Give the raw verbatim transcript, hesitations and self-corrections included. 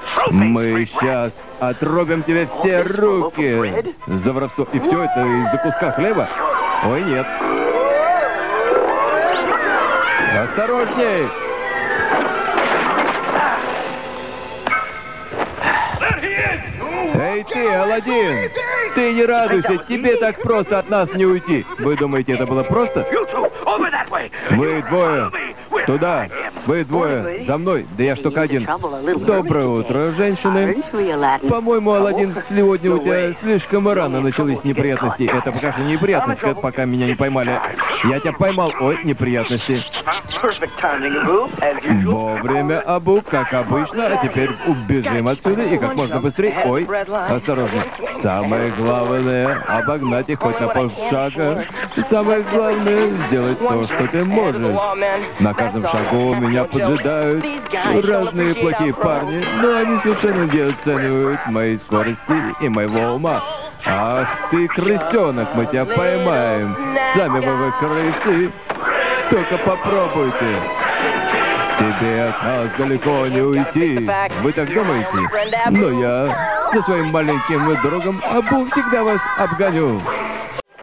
Мы сейчас отрубим тебе все руки за воровство. И все это из-за куска хлеба? Ой, нет. Осторожней! Эй ты, Аладдин! Ты не радуйся, тебе так просто от нас не уйти. Вы думаете, это было просто? Вы двое. Туда. Вы двое. За мной. Да я ж только один. Доброе утро, женщины. По-моему, Аладдин, сегодня у тебя слишком рано начались неприятности. Это пока что неприятности, пока меня не поймали. Я тебя поймал. Ой, неприятности. Вовремя, Абу, как обычно. А теперь убежим отсюда и как можно быстрее. Ой, осторожно. Самое главное — обогнать их хоть на полшага. Самое главное — сделать то, что ты можешь. На каждом шагу меня поджидают разные плохие парни, но они совершенно не оценивают моей скорости и моего ума. Ах ты, крысенок, мы тебя поймаем. Сами вы, вы крысы. Только попробуйте. Тебе от нас далеко не уйти. Вы так думаете? Но я со своим маленьким другом Абу всегда вас обгоню.